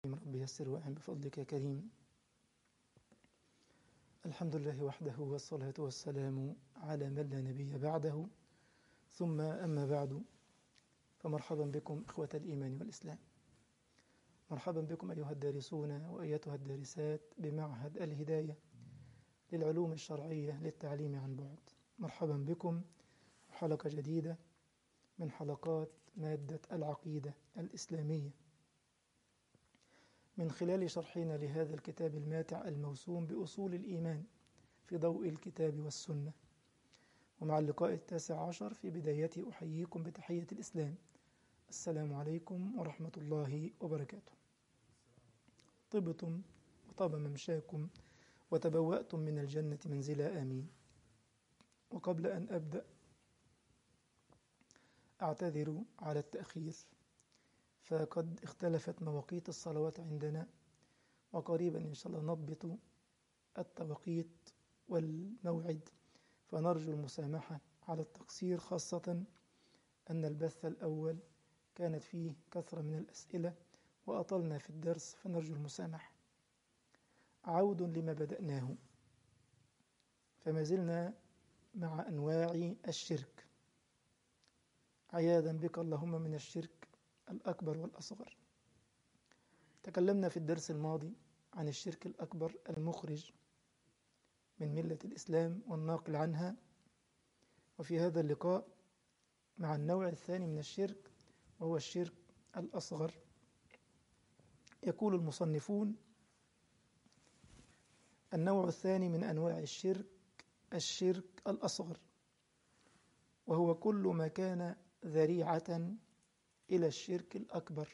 رب يسر وأعن بفضلك يا كريم. الحمد لله وحده والصلاة والسلام على من لا نبي بعده، ثم أما بعد، فمرحبا بكم إخوة الإيمان والإسلام. مرحبا بكم أيها الدارسون وأيتها الدارسات بمعهد الهداية للعلوم الشرعية للتعليم عن بعد. مرحبا بكم حلقة جديدة من حلقات مادة العقيدة الإسلامية، من خلال شرحنا لهذا الكتاب الماتع الموسوم بأصول الإيمان في ضوء الكتاب والسنة. ومع اللقاء 19 في بدايته أحييكم بتحية الإسلام، السلام عليكم ورحمة الله وبركاته. طبتم وطاب ممشاكم وتبوأتم من الجنة منزلا، آمين. وقبل أن أبدأ أعتذر على التأخير، فقد اختلفت مواقيت الصلوات عندنا، وقريبا إن شاء الله نضبط التوقيت والموعد، فنرجو المسامحة على التقصير، خاصة أن البث الأول كانت فيه كثرة من الأسئلة وأطلنا في الدرس، فنرجو المسامحة. عود لما بدأناه، فما زلنا مع أنواع الشرك، عياذا بك اللهم من الشرك الأكبر والأصغر. تكلمنا في الدرس الماضي عن الشرك الأكبر المخرج من ملة الإسلام والناقل عنها، وفي هذا اللقاء مع النوع الثاني من الشرك، وهو الشرك الأصغر. يقول المصنفون: النوع الثاني من أنواع الشرك الأصغر، وهو كل ما كان ذريعة إلى الشرك الأكبر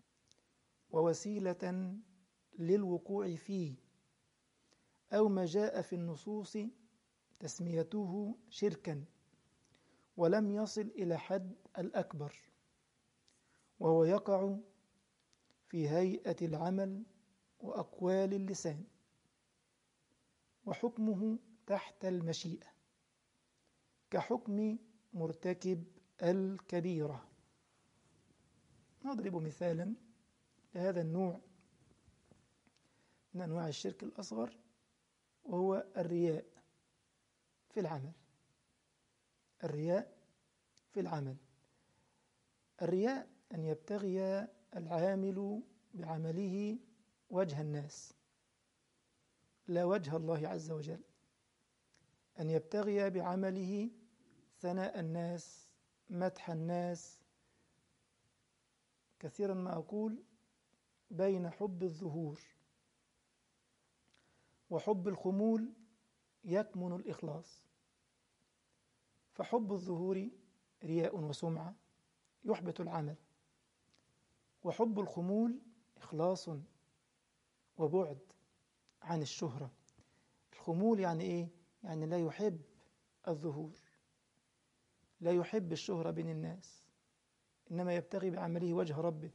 ووسيلة للوقوع فيه، أو ما جاء في النصوص تسميته شركا ولم يصل إلى حد الأكبر، وهو يقع في هيئة العمل وأقوال اللسان، وحكمه تحت المشيئة كحكم مرتكب الكبيرة. نضرب مثالا لهذا النوع من أنواع الشرك الأصغر، وهو الرياء في العمل. الرياء في العمل، الرياء أن يبتغي العامل بعمله وجه الناس لا وجه الله عز وجل، أن يبتغي بعمله ثناء الناس، مدح الناس. كثيرا ما أقول بين حب الظهور وحب الخمول يكمن الإخلاص، فحب الظهور رياء وسمعة يحبط العمل، وحب الخمول إخلاص وبعد عن الشهرة. الخمول يعني إيه؟ يعني لا يحب الظهور، لا يحب الشهرة بين الناس، إنما يبتغي بعمله وجه ربه.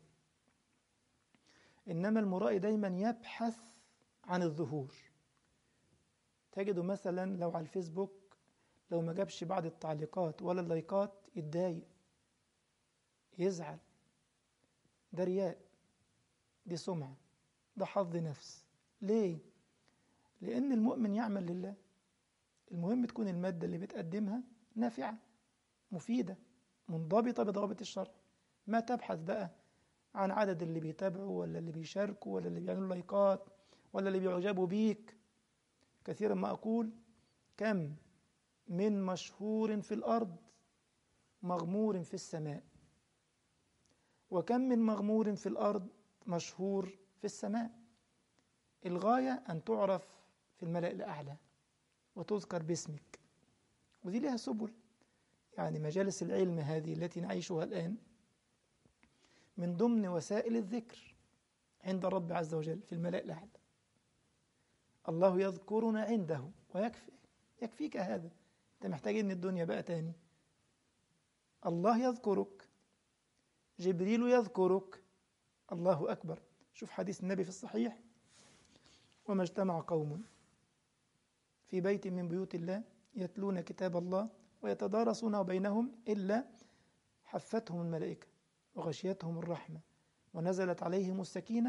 إنما المرائي دايما يبحث عن الظهور. تجد مثلا لو على الفيسبوك لو ما جابش بعض التعليقات ولا اللايكات يتضايق، يزعل. ده رياء، دي سمعة، ده حظ نفس. ليه؟ لأن المؤمن يعمل لله. المهم تكون المادة اللي بتقدمها نافعة مفيدة منضبطة بضوابط الشرع، ما تبحث بقى عن عدد اللي بيتابعوا ولا اللي بيشاركوا ولا اللي بيعملوا لايكات ولا اللي بيعجبوا بيك. كثيرا ما أقول: كم من مشهور في الأرض مغمور في السماء، وكم من مغمور في الأرض مشهور في السماء. الغاية أن تعرف في الملأ الأعلى وتذكر باسمك، ودي لها سبل. يعني مجالس العلم هذه التي نعيشها الآن من ضمن وسائل الذكر عند الرب عز وجل في الملأ الأعلى. الله يذكرنا عنده يكفيك هذا، أنت محتاج إن الدنيا بقى تاني. الله يذكرك، جبريل يذكرك، الله أكبر. شوف حديث النبي في الصحيح: وما اجتمع قوم في بيت من بيوت الله يتلون كتاب الله ويتدارسونه بينهم إلا حفتهم الملائكة وغشيتهم الرحمة ونزلت عليهم السكينة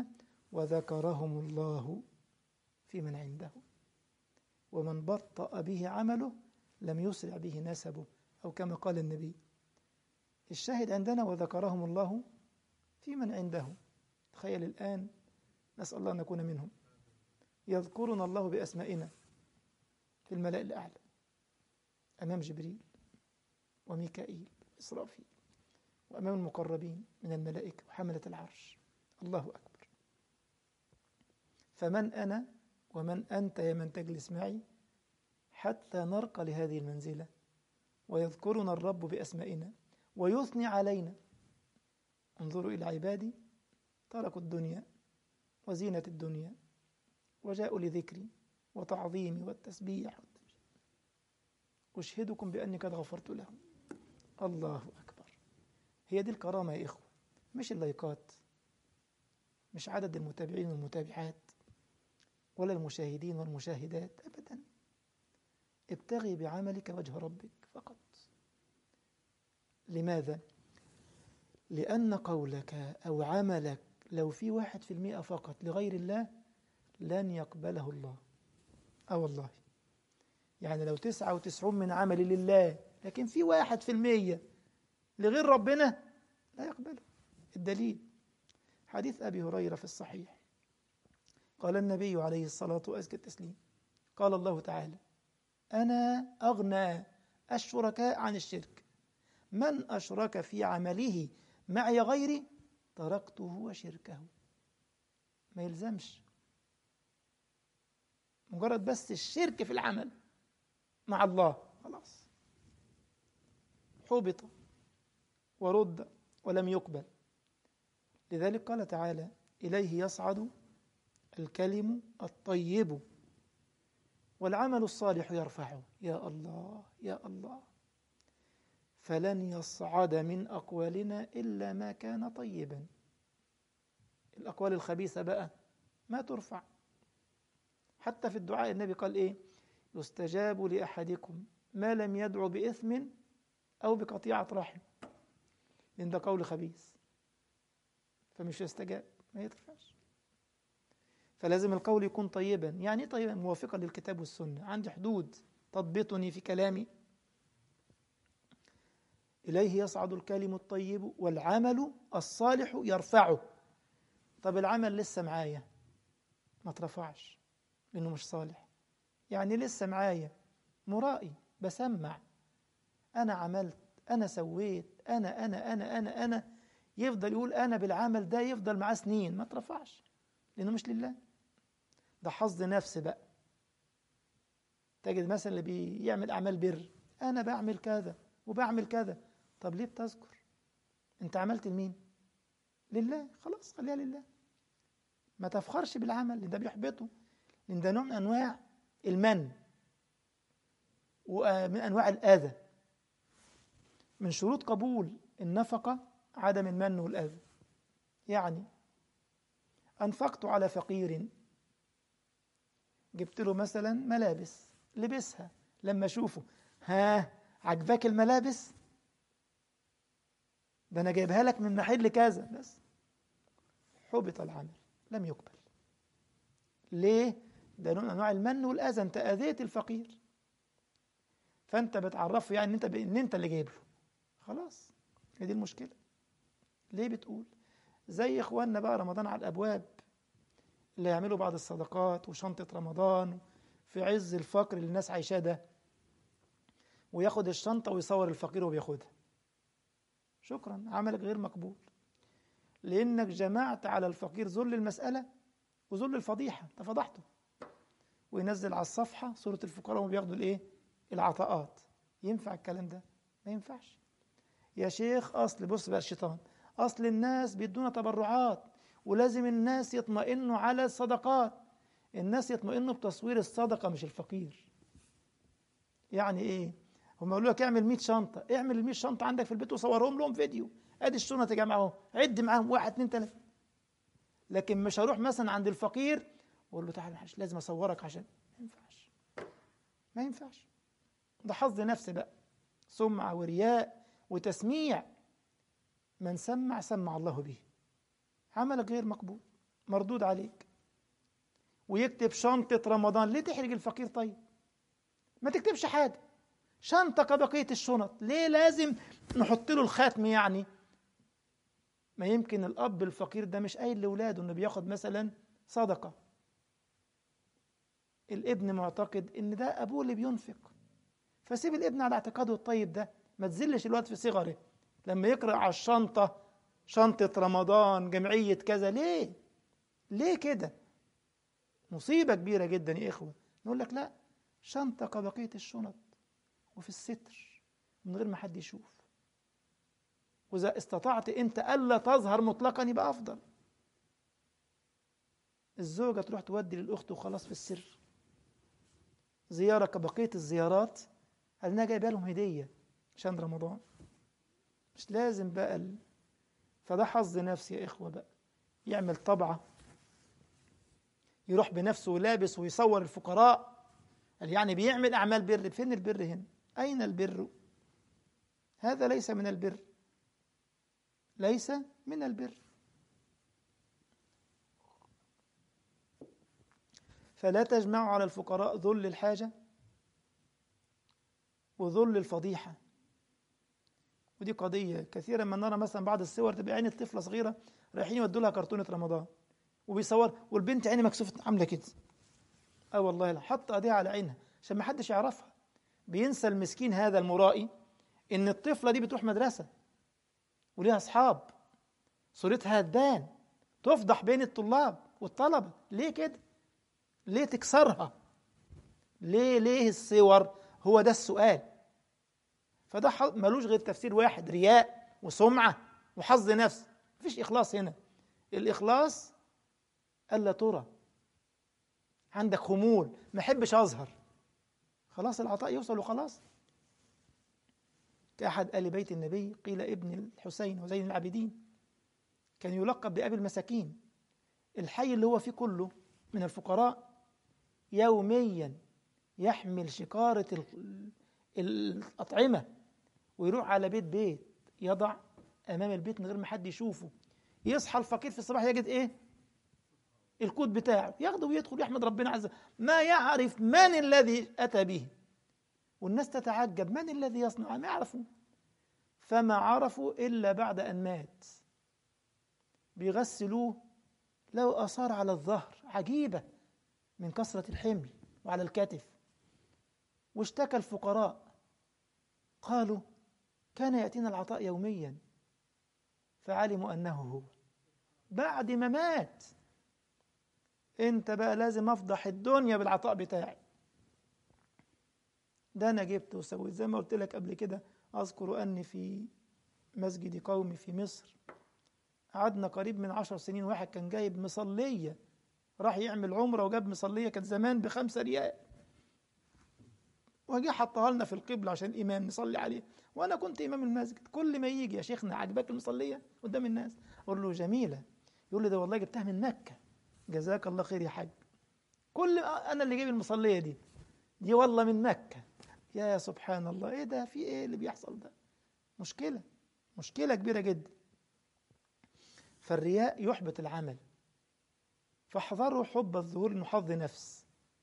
وذكرهم الله في من عنده، ومن بطأ به عمله لم يسرع به نسبه، أو كما قال النبي. الشاهد عندنا وذكرهم الله في من عنده. تخيل الآن، نسأل الله أن نكون منهم، يذكرنا الله بأسمائنا في الملأ الأعلى أمام جبريل وميكائيل وإسرافيل، وأمام المقربين من الملائكة وحملة العرش. الله أكبر. فمن أنا ومن أنت يا من تجلس معي حتى نرقى لهذه المنزلة ويذكرنا الرب بأسمائنا ويثني علينا. انظروا إلى عبادي تركوا الدنيا وزينة الدنيا وجاءوا لذكري وتعظيمي والتسبيح. أشهدكم بأني قد غفرت لهم. الله أكبر. هي دي الكرامة يا إخوة، مش اللايكات، مش عدد المتابعين والمتابعات، ولا المشاهدين والمشاهدات، أبدا. ابتغي بعملك وجه ربك فقط. لماذا؟ لأن قولك أو عملك لو في 1% فقط لغير الله لن يقبله الله. والله يعني لو 99 من عملي لله لكن في 1% لغير ربنا لا يقبله. الدليل حديث أبي هريرة في الصحيح، قال النبي عليه الصلاة وأزكى التسليم، قال الله تعالى: أنا أغنى الشركاء عن الشرك، من أشرك في عمله معي غيري تركته وشركه. ما يلزمش مجرد بس الشرك في العمل مع الله، خلاص حبط ورد ولم يقبل. لذلك قال تعالى: إليه يصعد الكلم الطيب والعمل الصالح يرفعه. يا الله يا الله. فلن يصعد من أقوالنا إلا ما كان طيبا. الأقوال الخبيثة بقى ما ترفع. حتى في الدعاء النبي قال إيه؟ يستجاب لأحدكم ما لم يدعو بإثم أو بقطيعة رحم، لأن ده قول خبيث فمش يستجاب، ما يترفعش. فلازم القول يكون طيبا. يعني طيبا موافقا للكتاب والسنة، عندي حدود تضبطني في كلامي. إليه يصعد الكلم الطيب والعمل الصالح يرفعه. طب العمل لسه معايا ما ترفعش لأنه مش صالح. يعني لسه معايا مرائي بسمع، أنا عملت، أنا سويت، أنا يفضل يقول أنا بالعمل ده، يفضل معاه سنين ما ترفعش لأنه مش لله. ده حظ نفس بقى. تجد مثلا اللي بيعمل أعمال بر، أنا بعمل كذا وبعمل كذا. طب ليه بتذكر؟ أنت عملت لمين؟ لله، خلاص خليها لله. ما تفخرش بالعمل لأن ده بيحبطه، لأن ده نوع من أنواع المن ومن أنواع الأذى. من شروط قبول النفقة عدم المن والأذى. يعني أنفقت على فقير، جبت له مثلا ملابس لبسها، لما أشوفه عجبك الملابس ده أنا جايبها لك من محل كذا، بس حبط العمل لم يقبل. ليه؟ ده نوع من أنواع المن والأذى. أنت أذيت الفقير فأنت بتعرفه يعني إن أنت اللي جايب له، خلاص. هي دي المشكلة. ليه بتقول؟ زي إخواننا بقى رمضان على الأبواب اللي يعملوا بعض الصدقات وشنطة رمضان في عز الفقر اللي الناس عايشاه ده، وياخد الشنطة ويصور الفقير وبياخدها. شكرا، عملك غير مقبول، لأنك جمعت على الفقير ذل المسألة وذل الفضيحة. انت فضحته. وينزل على الصفحة صورة الفقراء وبياخدوا الايه؟ العطاءات. ينفع الكلام ده؟ ما ينفعش يا شيخ. بص بقى الشيطان، أصل الناس بيدونا تبرعات ولازم الناس يطمئنوا على الصدقات. الناس يطمئنوا بتصوير الصدقة مش الفقير. يعني ايه؟ هم يقولوا لك اعمل 100 شنطة، اعمل ال 100 شنطة عندك في البيت وصورهم لهم فيديو، ادي الشنطة يا جماعة اهو، عد معاهم 1 2 3. لكن مش هروح مثلا عند الفقير واقول له تعالى معلش لازم اصورك عشان، ما ينفعش ما ينفعش. ده حظ نفس بقى، سمعة ورياء وتسميع. من سمع الله به، عملك غير مقبول. مردود عليك. ويكتب شنطة رمضان، ليه تحرج الفقير؟ طيب ما تكتبش حاجة، شنطة كبقية الشنط، ليه لازم نحط له الختم يعني؟ ما يمكن الأب الفقير ده مش قايل لأولاده إنه بياخد مثلا صدقة، الابن معتقد إن ده أبوه اللي بينفق، فسيب الابن على اعتقاده الطيب ده، ما تزلش الواد في صغره لما يقرأ على الشنطة شنطة رمضان جمعية كذا. ليه؟ ليه كده؟ مصيبة كبيرة جدا يا إخوة. نقول لك لا، شنطة كبقية الشنط وفي الستر من غير ما حد يشوف، وإذا استطعت أنت ألا تظهر مطلقا يبقى أفضل. الزوجة تروح تودي للأخت وخلاص في السر زيارة كبقية الزيارات، قالنا جايبه لهم هدية عشان رمضان، مش لازم بقى فده حظ نفسي يا إخوة بقى، يعمل طبعة يروح بنفسه لابس ويصور الفقراء، قال يعني بيعمل أعمال بر. فين البر هنا؟ أين البر؟ هذا ليس من البر، ليس من البر. فلا تجمعوا على الفقراء ذل الحاجة وذل الفضيحة. ودي قضية كثيرا ما نرى مثلا بعض الصور تبقى عين الطفلة صغيرة رايحين يودوا لها كرتونة رمضان وبيصور، والبنت عيني مكسوفة عاملة كده، والله لا، حط ايديها على عينها عشان ما حدش يعرفها. بينسى المسكين هذا المرائي ان الطفلة دي بتروح مدرسة وليها اصحاب، صورتها هتبان، تفضح بين الطلاب والطلبة. ليه كده؟ ليه تكسرها؟ ليه الصور؟ هو ده السؤال. فده ملوش غير تفسير واحد، رياء وسمعة وحظ نفس، مفيش إخلاص هنا. الإخلاص ألا ترى، عندك خمول، ما حبش أظهر، خلاص العطاء يوصل وخلاص. كأحد آل بيت النبي قيل ابن الحسين وزين العابدين، كان يلقب بأبي المساكين. الحي اللي هو فيه كله من الفقراء يوميا يحمل شكارة الأطعمة ويروح على بيت بيت يضع أمام البيت من غير ما حد يشوفه. يصحى الفقير في الصباح يجد إيه؟ الكود بتاعه، ياخده ويدخل يحمد ربنا عز وجل، ما يعرف من الذي أتى به، والناس تتعجب من الذي يصنع، ما يعرفوا. فما عرفوا إلا بعد أن مات، بيغسلوه له آثار على الظهر عجيبة من كثرة الحمل وعلى الكتف. واشتكى الفقراء قالوا كان يأتينا العطاء يوميا، فعلموا أنه هو بعد ما مات. انت بقى لازم افضح الدنيا بالعطاء بتاعي، ده انا جبت وسويت. زي ما قلت لك قبل كده، اذكر اني في مسجد قومي في مصر قعدنا قريب من 10 سنين، واحد كان جايب مصلية، راح يعمل عمرة وجاب مصلية كانت زمان ب5 ريال، وجي حطها لنا في القبلة عشان الإمام نصلي عليه، وأنا كنت إمام المسجد. كل ما يجي يا شيخنا عجبك المصلية قدام الناس، أقول له جميلة، يقول لي ده والله جبتها من مكة. جزاك الله خير يا حاج، كل أنا اللي جايب المصلية دي والله من مكة. يا سبحان الله، إيه ده؟ في إيه اللي بيحصل ده؟ مشكلة كبيرة جدا. فالرياء يحبط العمل، فاحذروا حب الظهور إنه حظ نفس.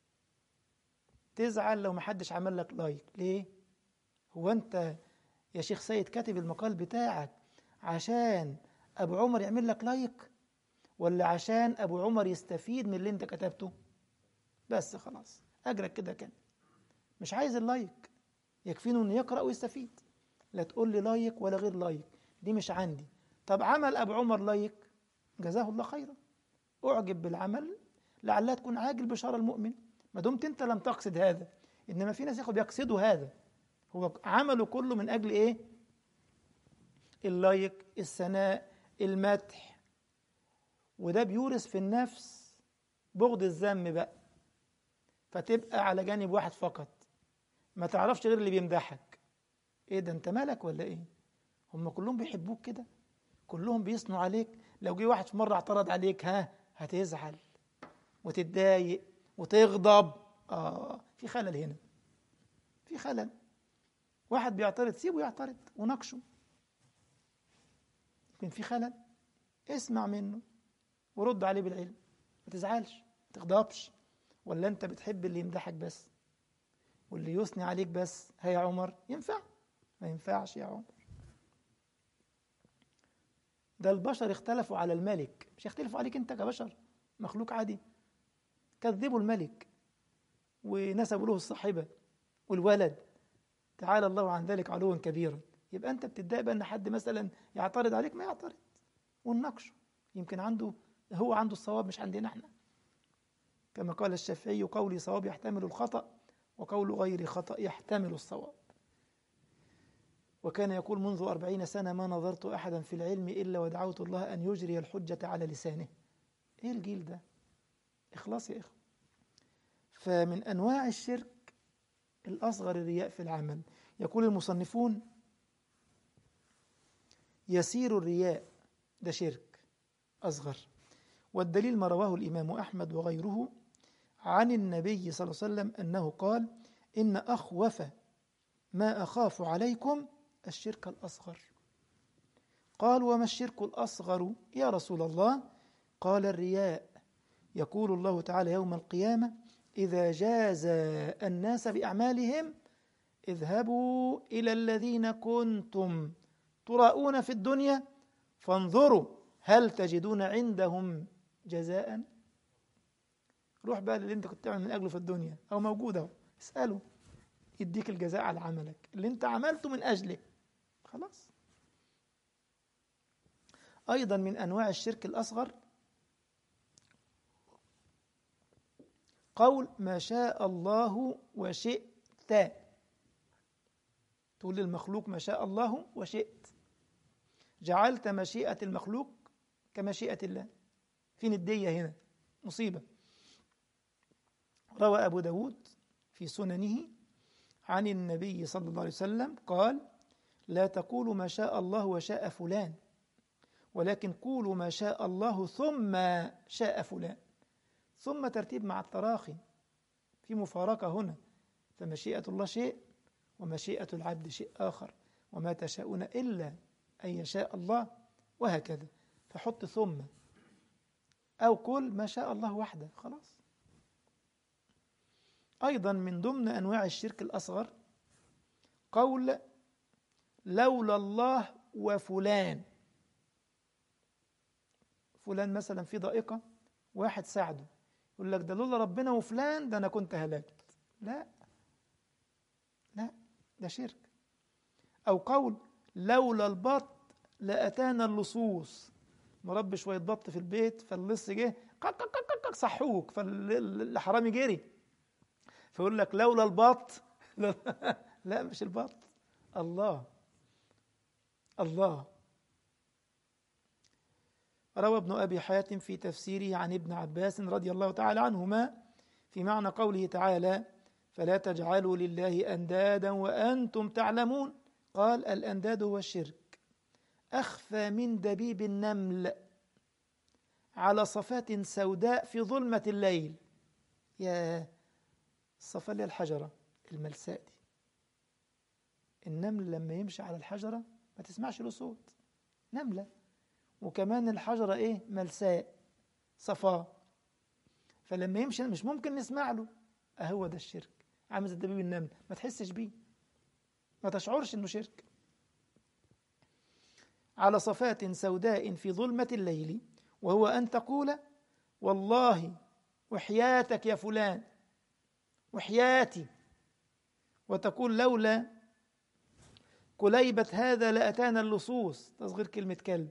تزعل لو محدش عمل لك لايك، ليه؟ هو أنت يا شيخ سيد كاتب المقال بتاعك عشان أبو عمر يعمل لك لايك، ولا عشان أبو عمر يستفيد من اللي أنت كتبته؟ بس خلاص أجرك كده كان مش عايز اللايك، يكفينه إنه يقرأ ويستفيد. لا تقول لي لايك ولا غير لايك، دي مش عندي. طب عمل أبو عمر لايك، جزاه الله خيرا، أعجب بالعمل لعلها تكون عاجل بشارة المؤمن، ما دمت أنت لم تقصد هذا. إنما في ناس يقصدوا هذا، هو عمله كله من أجل إيه؟ اللايك، الثناء، المدح، وده بيورث في النفس بغض الذم بقى، فتبقى على جانب واحد فقط، ما تعرفش غير اللي بيمدحك. ايه ده، انت مالك ولا ايه؟ هم كلهم بيحبوك كده، كلهم بيثنوا عليك. لو جه واحد في مرة اعترض عليك هتزعل وتتضايق وتغضب. في خلل هنا، في خلل. واحد بيعترض سيبه يعترض وناقشه، يمكن في خلل، اسمع منه ورد عليه بالعلم، ما تزعلش، ما تغضبش. ولا أنت بتحب اللي يمدحك بس واللي يثني عليك بس؟ يا عمر ينفع؟ ما ينفعش يا عمر. ده البشر اختلفوا على الملك، مش يختلفوا عليك أنت كبشر مخلوق عادي. كذبوا الملك ونسبوا له الصاحبة والولد، تعالى الله عن ذلك علوا كبيرا. يبقى أنت بتتضايق بقى إن حد مثلا يعترض عليك؟ ما يعترض ونناقشه، يمكن هو عنده الصواب مش عندنا احنا. كما قال الشافعي: قولي صواب يحتمل الخطأ، وقول غير خطأ يحتمل الصواب. وكان يقول: منذ 40 سنة ما نظرت أحدا في العلم إلا ودعوت الله أن يجري الحجة على لسانه. إيه الجيل ده؟ إخلاص يا إخوة. فمن أنواع الشرك الأصغر الرياء في العمل. يقول المصنفون: يسير الرياء، ده شرك أصغر. والدليل ما رواه الإمام أحمد وغيره عن النبي صلى الله عليه وسلم أنه قال: إن أخوف ما أخاف عليكم الشرك الأصغر. قال: وما الشرك الأصغر يا رسول الله؟ قال: الرياء. يقول الله تعالى يوم القيامة: إذا جاز الناس بأعمالهم اذهبوا إلى الذين كنتم تراءون في الدنيا فانظروا هل تجدون عندهم جزاء. روح بقى اللي انت كنت تعمل من أجله في الدنيا أو موجودة، اسأله يديك الجزاء على عملك اللي انت عملته من أجله. خلاص. أيضا من أنواع الشرك الأصغر قول ما شاء الله وشئت. تقول للمخلوق ما شاء الله وشئت، جعلت مشيئة المخلوق كمشيئة الله. في ندية هنا، مصيبة. روى أبو داود في سننه عن النبي صلى الله عليه وسلم قال: لا تقولوا ما شاء الله وشاء فلان، ولكن قولوا ما شاء الله ثم شاء فلان. ثم ترتيب مع التراخي، في مفارقة هنا. فمشيئة الله شيء ومشيئة العبد شيء آخر، وما تشاءون إلا أن يشاء الله، وهكذا. فحط ثم أو قل ما شاء الله وحده، خلاص. أيضا من ضمن أنواع الشرك الأصغر قول لولا الله وفلان. فلان مثلا في ضائقة، واحد ساعده، يقول لك ده لولا ربنا وفلان ده أنا كنت هلكت. لا لا، ده شرك. أو قول لولا البط لأتانا اللصوص. مربي شوية بط في البيت فاللص جه صحوك فالحرامي جري، فيقول لك لولا البط لا مش البط، الله. الله. روى ابن أبي حاتم في تفسيره عن ابن عباس رضي الله تعالى عنهما في معنى قوله تعالى: فلا تجعلوا لله أندادا وأنتم تعلمون. قال: الأنداد هو الشرك أخفى من دبيب النمل على صفات سوداء في ظلمة الليل. يا الصفا اللي الحجرة الملساء دي، النمل لما يمشي على الحجرة ما تسمعش له صوت، نملة، وكمان الحجرة إيه؟ ملساء صفاء، فلما يمشي مش ممكن نسمع له. أهو ده الشرك، عامل زي دبيب النمل، ما تحسش بيه، ما تشعرش إنه شرك. على صفات سوداء في ظلمة الليل، وهو أن تقول والله وحياتك يا فلان وحياتي، وتقول لولا كليبة هذا لأتانا اللصوص، تصغير كلمة كلب،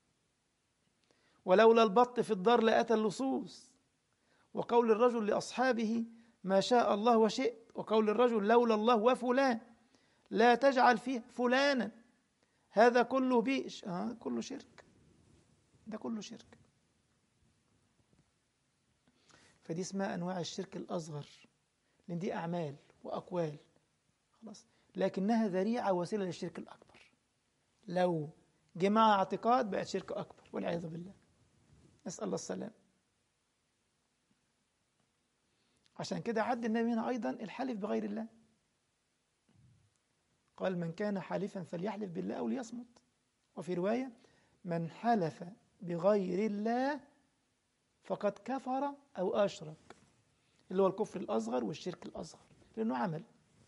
ولولا البط في الدار لأتى اللصوص. وقول الرجل لأصحابه ما شاء الله وشئت، وقول الرجل لولا الله وفلان، لا تجعل فيه فلانا، هذا كله بيش. كله شرك، ده كله شرك. فدي اسمها أنواع الشرك الأصغر، لأن دي أعمال وأقوال خلاص، لكنها ذريعة وسيلة للشرك الأكبر. لو جماعة اعتقاد بقت شرك أكبر والعياذ بالله، نسأل الله السلام. عشان كده عد النبي هنا أيضا الحلف بغير الله، قال: من كان حالفا فليحلف بالله أو ليصمت. وفي رواية: من حلف بغير الله فقد كفر أو أشرك، اللي هو الكفر الأصغر والشرك الأصغر، لأنه عمل.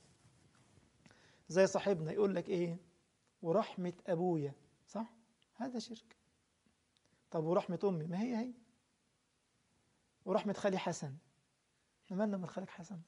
زي صاحبنا يقول لك إيه؟ ورحمة أبويا، صح؟ هذا شرك. طب ورحمة أمي؟ ما هي. ورحمة خالي حسن، مالنا من خالك حسن؟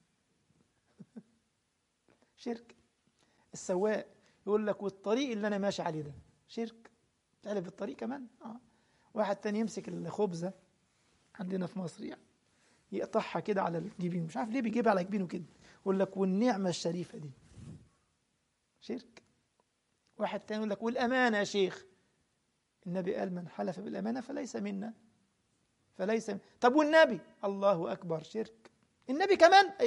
شرك. السواق يقول لك والطريق اللي أنا ماشي عليه ده شرك. تعرف الطريق كمان؟ واحد تاني يمسك الخبزة عندنا في مصر يعني يقطعها كده على الجبين، مش عارف ليه بيجيبها على جبينه كده، يقول لك والنعمة الشريفة دي شرك. واحد تاني يقول لك والأمانة يا شيخ، النبي قال من حلف بالأمانة فليس منا، طب والنبي؟ الله أكبر، شرك. النبي كمان؟ أي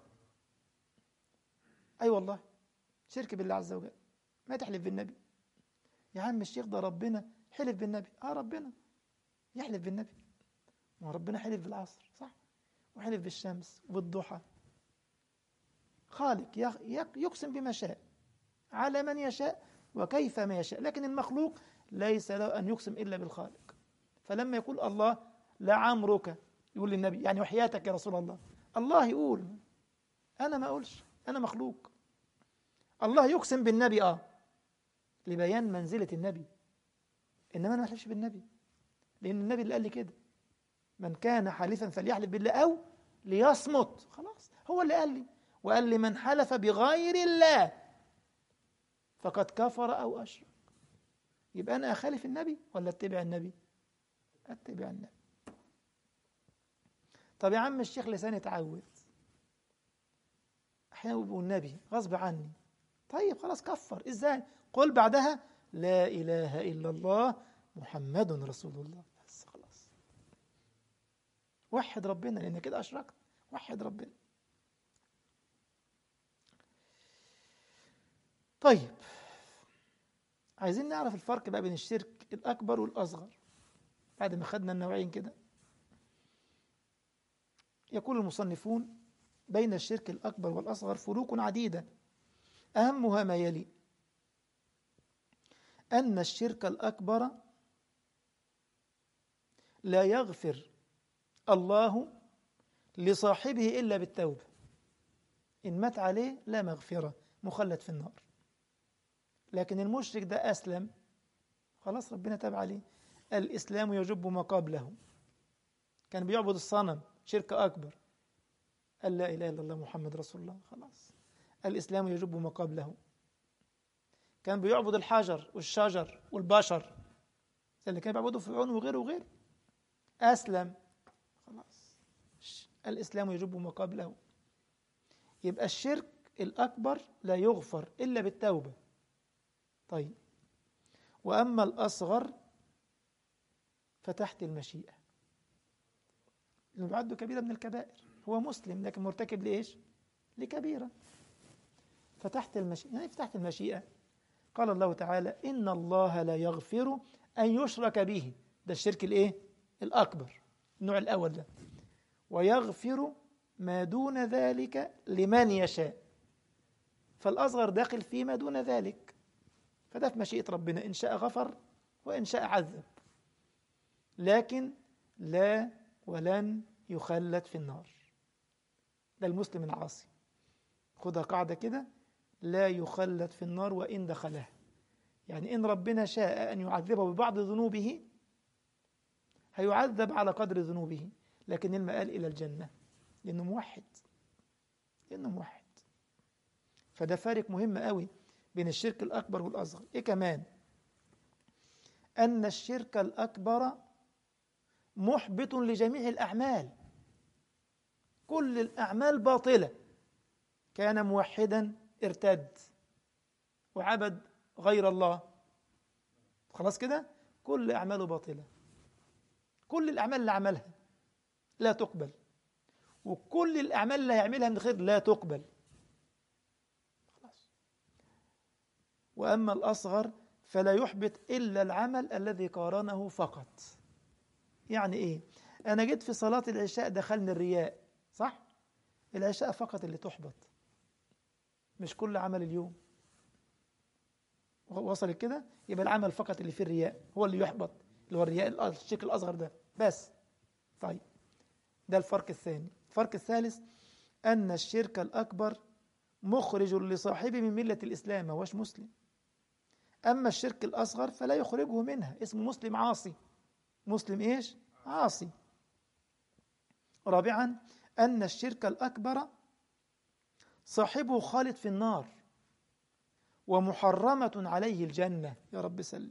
والله شرك بالله عز وجل. ما تحلف بالنبي يا عم الشيخ، ده ربنا حلف بالنبي. ربنا يحلف بالنبي، ما ربنا حلف بالعصر صح، وحلف بالشمس وبالضحى. خالق يقسم بما شاء على من يشاء وكيف ما يشاء، لكن المخلوق ليس له أن يقسم إلا بالخالق. فلما يقول الله لعمرك، يقول للنبي يعني وحياتك يا رسول الله، الله يقول، أنا ما أقولش، أنا مخلوق. الله يقسم بالنبي لبيان منزلة النبي، إنما أنا ما أحلفش بالنبي، لأن النبي اللي قال لي كده، من كان حالفا فليحلف بالله أو ليصمت. خلاص هو اللي قال لي، وقال لي من حلف بغير الله فقد كفر أو أشرك. يبقى أنا أخالف النبي ولا أتبع النبي؟ أتبع النبي. طب يا عم الشيخ لساني اتعود، أحيانا بيقول النبي غصب عني. طيب خلاص كفر. إزاي؟ قل بعدها لا إله إلا الله محمد رسول الله. بس خلاص وحد ربنا، لأن كده أشركت. وحد ربنا. طيب عايزين نعرف الفرق بقى بين الشرك الأكبر والأصغر بعد ما خدنا النوعين كده. يقول المصنفون بين الشرك الأكبر والأصغر فروق عديدة، أهمها ما يلي: أن الشرك الأكبر لا يغفر الله لصاحبه إلا بالتوبة، إن مات عليه لا مغفرة، مخلد في النار. لكن المشرك ده أسلم، خلاص ربنا تاب عليه. الإسلام يجب ما قبله. كان بيعبد الصنم، شرك أكبر، قال لا إله إلا الله محمد رسول الله، خلاص الإسلام يجب ما قبله. كان بيعبد الحجر والشجر والبشر، اللي كان بيعبدوا فرعون وغيره وغيره، أسلم، خلاص الإسلام يجب ما قبله. يبقى الشرك الأكبر لا يغفر إلا بالتوبة. طيب وأما الأصغر فتحت المشيئة، اللي بعده كبيرة من الكبائر، هو مسلم لكن مرتكب لإيش؟ لكبيرة. فتحت المشيئة، يعني فتحت المشيئة. قال الله تعالى إن الله لا يغفر أن يشرك به، ده الشرك الإيه؟ الأكبر، النوع الأول ده. ويغفر ما دون ذلك لمن يشاء، فالأصغر داخل فيما دون ذلك، فده في مشيئة ربنا، إن شاء غفر وإن شاء عذب، لكن لا ولن يخلد في النار. ده المسلم العاصي، خدها قاعدة كده، لا يخلد في النار وإن دخلها. يعني إن ربنا شاء أن يعذبه ببعض ذنوبه هيعذب على قدر ذنوبه، لكن المآل إلى الجنة، لأنه موحد. فده فارق مهم قوي بين الشرك الأكبر والأصغر. إيه كمان؟ أن الشرك الأكبر محبط لجميع الأعمال، كل الأعمال باطلة. كان موحدا ارتد وعبد غير الله، خلاص كده كل أعماله باطلة، كل الأعمال اللي عملها لا تقبل، وكل الأعمال اللي هيعملها من خير لا تقبل، خلاص. وأما الأصغر فلا يحبط إلا العمل الذي قارنه فقط. يعني إيه؟ أنا جيت في صلاة العشاء دخلني الرياء، صح؟ العشاء فقط اللي تحبط، مش كل عمل اليوم. وصل كده؟ يبقى العمل فقط اللي فيه الرياء هو اللي يحبط، اللي هو الرياء الشرك الأصغر ده بس. طيب، ده الفرق الثاني. الفرق الثالث أن الشرك الأكبر مخرج لصاحبه من ملة الإسلام، ما هوش مسلم. أما الشرك الأصغر فلا يخرجه منها، اسمه مسلم عاصي. مسلم إيش؟ عاصي. رابعا أن الشرك الأكبر صاحبه خالد في النار ومحرمة عليه الجنة، يا رب سلم.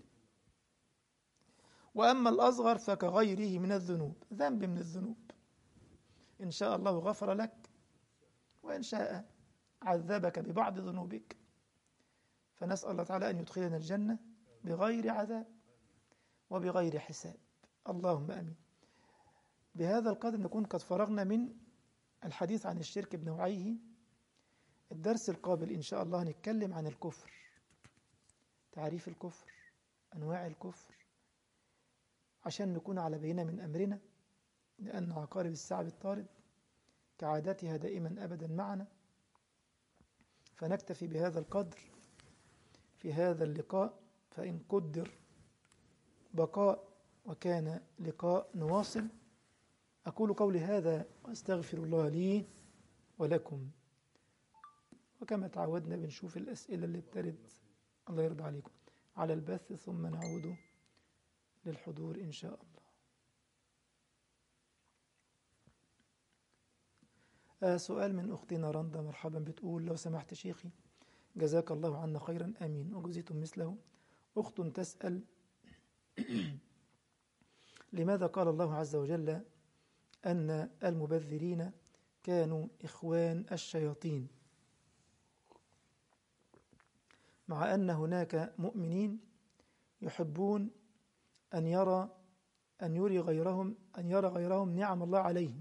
وأما الأصغر فكغيره من الذنوب، ذنب من الذنوب، إن شاء الله غفر لك وإن شاء عذبك ببعض ذنوبك. فنسأل الله تعالى أن يدخلنا الجنة بغير عذاب وبغير حساب، اللهم آمين. بهذا القدر نكون قد فرغنا من الحديث عن الشرك بنوعيه. الدرس القابل إن شاء الله نتكلم عن الكفر، تعريف الكفر، أنواع الكفر، عشان نكون على بينة من أمرنا، لأن عقارب الساعة بالطارد كعادتها دائما أبدا معنا. فنكتفي بهذا القدر في هذا اللقاء، فإن قدر بقاء وكان لقاء نواصل. أقول قولي هذا وأستغفر الله لي ولكم. وكما تعودنا بنشوف الأسئلة اللي بترد، الله يرضى عليكم، على البث، ثم نعود للحضور إن شاء الله. سؤال من أختنا رندا، مرحبا، بتقول: لو سمحت شيخي جزاك الله عنا خيرا، آمين وجزيتم مثله. أخت تسأل: لماذا قال الله عز وجل أن المبذرين كانوا إخوان الشياطين، مع أن هناك مؤمنين يحبون أن يرى غيرهم نعم الله عليهم؟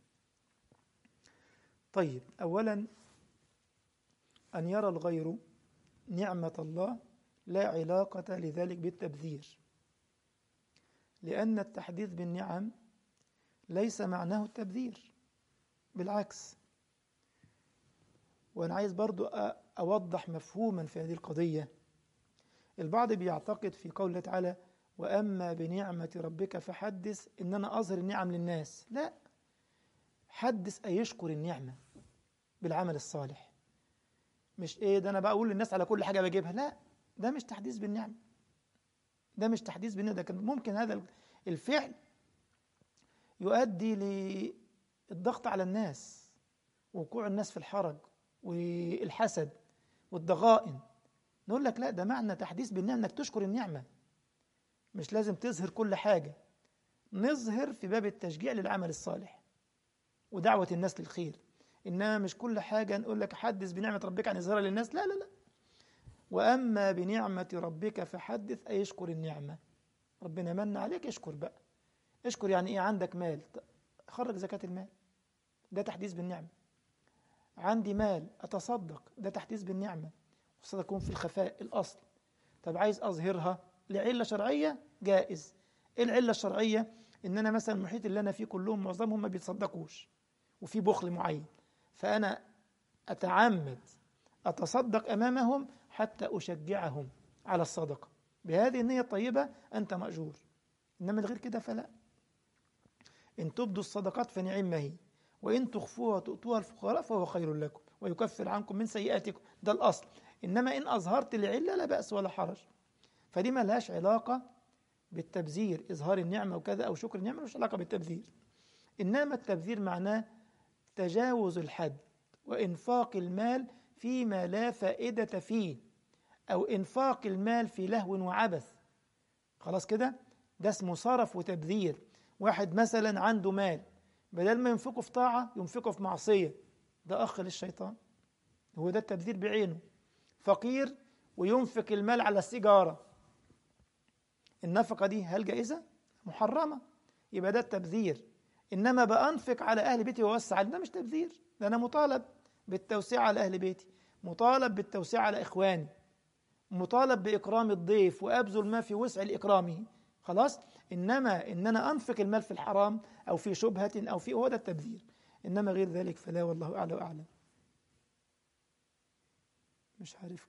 طيب، أولا أن يرى الغير نعمة الله لا علاقة لذلك بالتبذير، لأن التحديث بالنعم ليس معناه التبذير، بالعكس. وأنا عايز برضو أوضح مفهوما في هذه القضية. البعض بيعتقد في قول الله تعالى: وأما بنعمة ربك فحدث، إن أنا أظهر النعم للناس. لا، حدث أي يشكر النعمة بالعمل الصالح، مش ده أنا بقول للناس على كل حاجة بجيبها. لا، ده مش تحديث بالنعمة، ده مش تحديث بالنعمة. ده كان ممكن هذا الفعل يؤدي للضغط على الناس، ووقوع الناس في الحرج والحسد والضغائن. نقول لك لا، ده معنى تحديث بالنعمة انك تشكر النعمة، مش لازم تظهر كل حاجة. نظهر في باب التشجيع للعمل الصالح ودعوة الناس للخير، إنما مش كل حاجة نقول لك حدث بنعمة ربك عن إظهارها للناس. لا لا لا. وأما بنعمة ربك فحدث أي اشكر النعمة. ربنا من عليك، اشكر بقى. اشكر يعني إيه؟ عندك مال، خرج زكاة المال، ده تحديث بالنعمة. عندي مال، أتصدق، ده تحديث بالنعمة. والصدقة يكون في الخفاء الأصل. طب عايز أظهرها لعلة شرعية، جائز. إيه العلة الشرعية؟ إن أنا مثلا المحيط اللي أنا فيه كلهم معظمهم ما بيتصدقوش وفي بخل معين، فأنا أتعمد أتصدق أمامهم حتى أشجعهم على الصدقة. بهذه النية الطيبة أنت مأجور، إنما الغير كده فلا. إن تبدوا الصدقات فنعما هي، وإن تخفوها وتؤتوها الفقراء فهو خير لكم ويكفر عنكم من سيئاتكم، ده الأصل. إنما إن أظهرت العلة لا بأس ولا حرج. فدي ما لهاش علاقة بالتبذير، إظهار النعمة وكذا أو شكر النعمة مش علاقة بالتبذير. إنما التبذير معناه تجاوز الحد وإنفاق المال فيما لا فائدة فيه، أو إنفاق المال في لهو وعبث. خلاص كده، ده اسمه صرف وتبذير. واحد مثلا عنده مال، بدل ما ينفقه في طاعة ينفقه في معصية، ده أخ للشيطان، هو ده التبذير بعينه. فقير وينفق المال على السيجارة، النفقة دي هل جائزة؟ محرمة، يبقى ده التبذير. إنما بأنفق على أهل بيتي ووسع، ده مش تبذير، ده أنا مطالب بالتوسيع على أهل بيتي، مطالب بالتوسيع على إخواني، مطالب بإكرام الضيف وأبذل ما في وسع لإكرامه. خلاص. إنما إن أنا أنفق المال في الحرام أو في شبهة أو في، هو ده التبذير. إنما غير ذلك فلا، والله أعلى وأعلم. مش عارف،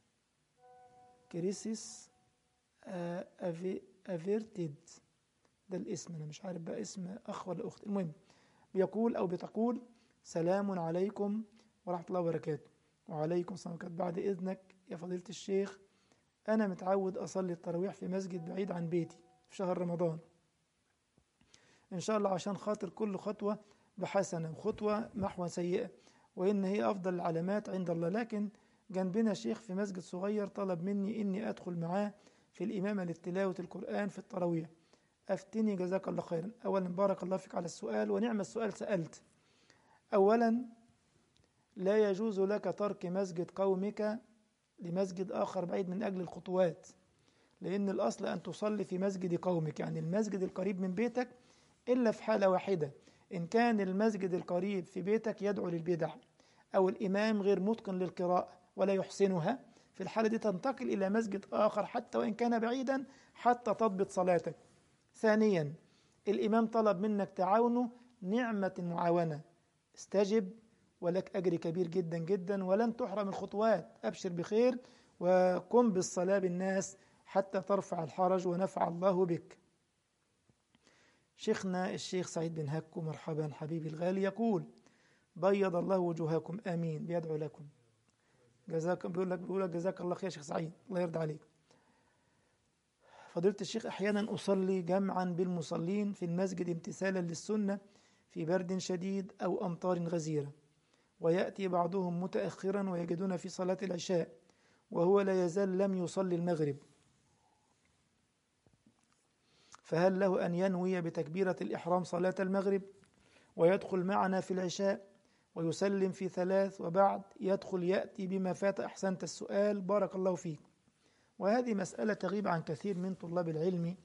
كريسيس أفيرتد، ده الاسم، أنا مش عارف بقى اسم أخ ولا أخت. المهم بيقول أو بتقول: سلام عليكم ورحمة الله وبركاته. وعليكم السلام ورحمة الله. بعد إذنك يا فضيلة الشيخ، أنا متعود أصلي التراويح في مسجد بعيد عن بيتي في شهر رمضان، إن شاء الله عشان خاطر كل خطوة بحسنة وخطوة محو سيئة، وإن هي أفضل العلامات عند الله. لكن جنبنا شيخ في مسجد صغير طلب مني إني أدخل معاه في الإمامة لتلاوة القرآن في التراويح، أفتني جزاك الله خيرا. أولا بارك الله فيك على السؤال، ونعم السؤال سألت. أولا لا يجوز لك ترك مسجد قومك لمسجد آخر بعيد من أجل الخطوات، لأن الأصل أن تصلي في مسجد قومك، يعني المسجد القريب من بيتك، إلا في حالة واحدة: إن كان المسجد القريب في بيتك يدعو للبدع أو الإمام غير متقن للقراءة ولا يحسنها، في الحالة دي تنتقل إلى مسجد آخر حتى وإن كان بعيدا حتى تضبط صلاتك. ثانيا الإمام طلب منك تعاونه، نعمة المعاونة، استجب ولك أجر كبير جدا جدا ولن تحرم الخطوات. أبشر بخير وقم بالصلاة بالناس حتى ترفع الحرج ونفع الله بك. شيخنا الشيخ سعيد بن هكو، مرحبا حبيبي الغالي، يقول: بيض الله وجوهكم، آمين، بيدعو لكم. جزاك، بيقول لك جزاك الله خير يا شيخ سعيد، الله يرضى عليك. فضيلة الشيخ، أحيانا أصلي جمعا بالمصلين في المسجد امتثالا للسنة في برد شديد أو أمطار غزيرة، ويأتي بعضهم متأخرا ويجدون في صلاة العشاء وهو لا يزال لم يصلي المغرب، فهل له أن ينوي بتكبيرة الإحرام صلاة المغرب ويدخل معنا في العشاء ويسلم في 3 وبعد يدخل يأتي بما فات؟ أحسنت السؤال، بارك الله فيك. وهذه مسألة تغيب عن كثير من طلاب العلم،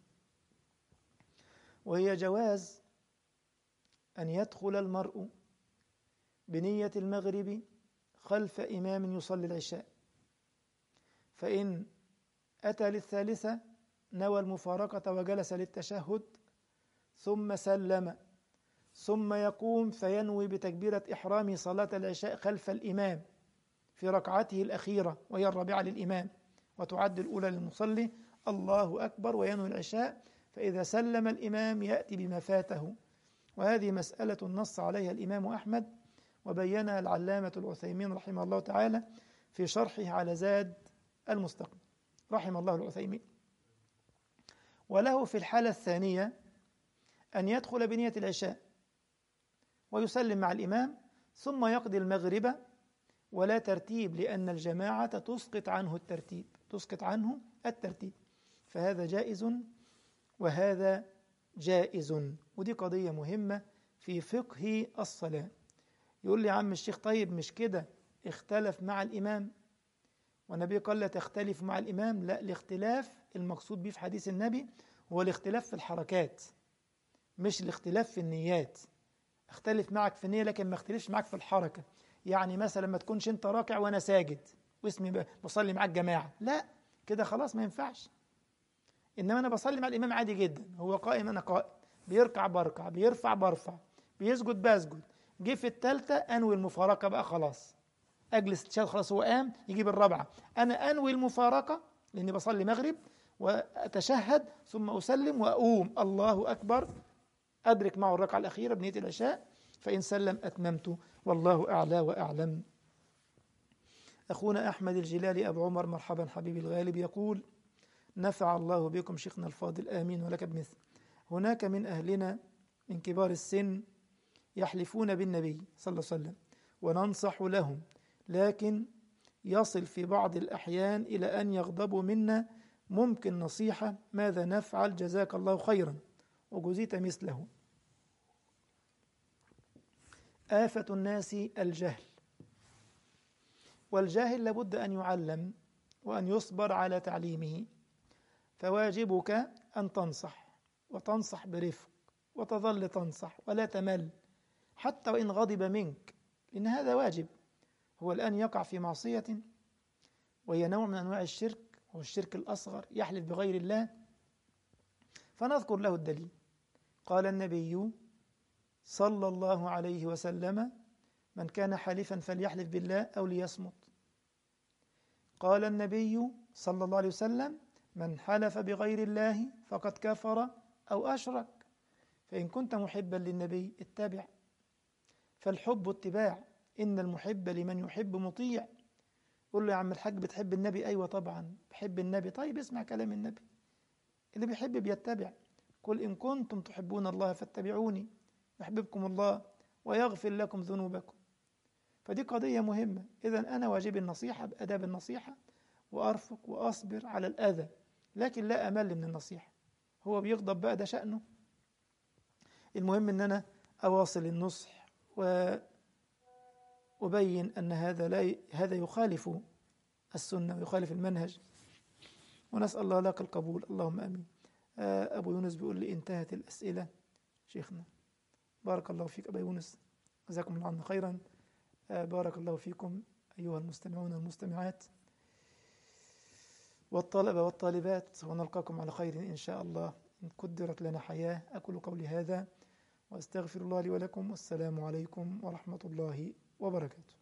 وهي جواز أن يدخل المرء بنية المغرب خلف إمام يصلي العشاء، فإن أتى للثالثة نوى المفارقة وجلس للتشهد ثم سلم، ثم يقوم فينوي بتكبيرة إحرام صلاة العشاء خلف الإمام في ركعته الأخيرة وهي الرابعة للإمام، وتعد الأولى للمصلي، الله أكبر، وينوي العشاء. فإذا سلم الإمام يأتي بما فاته. وهذه مسألة نص عليها الإمام أحمد، وبينها العلامة العثيمين رحمه الله تعالى في شرحه على زاد المستقنع رحمه الله العثيمين. وله في الحالة الثانية أن يدخل بنية العشاء ويسلم مع الإمام ثم يقضي المغرب، ولا ترتيب، لأن الجماعة تسقط عنه الترتيب، فهذا جائز وهذا جائز. ودي قضية مهمة في فقه الصلاة. يقول لي عم الشيخ، طيب مش كده اختلف مع الإمام؟ والنبي قال لا تختلف مع الإمام. لا، الاختلاف المقصود به في حديث النبي هو الاختلاف في الحركات، مش الاختلاف في النيات. اختلف معك في النية لكن ما اختلفش معك في الحركة. يعني مثلا ما تكونش انت راكع وانا ساجد واسمي بصلي معك جماعة، لا كده خلاص ما ينفعش. انما انا بصلي مع الامام عادي جدا، هو قائم انا قائم، بيركع بركع، بيرفع برفع، بيسجد بسجد، جه في الثالثة انوي المفارقة بقى، خلاص اجلس تشهد، خلاص هو قام يجيب الرابعة، انا انوي المفارقة لاني بصلي مغرب واتشهد ثم اسلم واقوم الله اكبر، ادرك معه الركعة الاخيرة بنية العشاء، فإن سلم أتممت، والله أعلى وأعلم. أخونا أحمد الجلالي أبو عمر، مرحبا حبيبي الغالب، يقول: نفع الله بكم شيخنا الفاضل، آمين ولك بمثل. هناك من أهلنا من كبار السن يحلفون بالنبي صلى الله عليه وسلم وننصح لهم، لكن يصل في بعض الأحيان إلى أن يغضبوا منا، ممكن نصيحة؟ ماذا نفعل؟ جزاك الله خيرا وجزيت مثله. آفة الناس الجهل، والجاهل لابد أن يعلم وأن يصبر على تعليمه، فواجبك أن تنصح وتنصح برفق وتظل تنصح ولا تمل حتى وإن غضب منك، لأن هذا واجب. هو الآن يقع في معصية وهي نوع من أنواع الشرك، هو الشرك الأصغر، يحلف بغير الله، فنذكر له الدليل. قال النبي صلى الله عليه وسلم: من كان حالفا فليحلف بالله أو ليصمت. قال النبي صلى الله عليه وسلم: من حلف بغير الله فقد كفر أو أشرك. فإن كنت محبا للنبي اتبع، فالحب اتباع، إن المحب لمن يحب مطيع. قول له يا عم الحاج بتحب النبي؟ أيوة طبعا بحب النبي. طيب اسمع كلام النبي، اللي بيحب بيتبع. قل إن كنتم تحبون الله فاتبعوني يحببكم الله ويغفر لكم ذنوبكم. فدي قضية مهمة. إذن أنا واجب النصيحة بأداب النصيحة، وأرفق وأصبر على الأذى، لكن لا أمل من النصيحة. هو بيغضب بقى، ده شأنه. المهم أن أنا أواصل النصح وأبين أن هذا يخالف السنة ويخالف المنهج، ونسأل الله لك القبول، اللهم أمين. أبو يونس بيقول لي انتهت الأسئلة شيخنا. بارك الله فيك أبو يونس، جزاكم الله عنا خيرا. بارك الله فيكم أيها المستمعون والمستمعات والطلبة والطالبات، ونلقاكم على خير إن شاء الله إن قدرت لنا حياة. أقول قولي هذا وأستغفر الله لي ولكم، والسلام عليكم ورحمة الله وبركاته.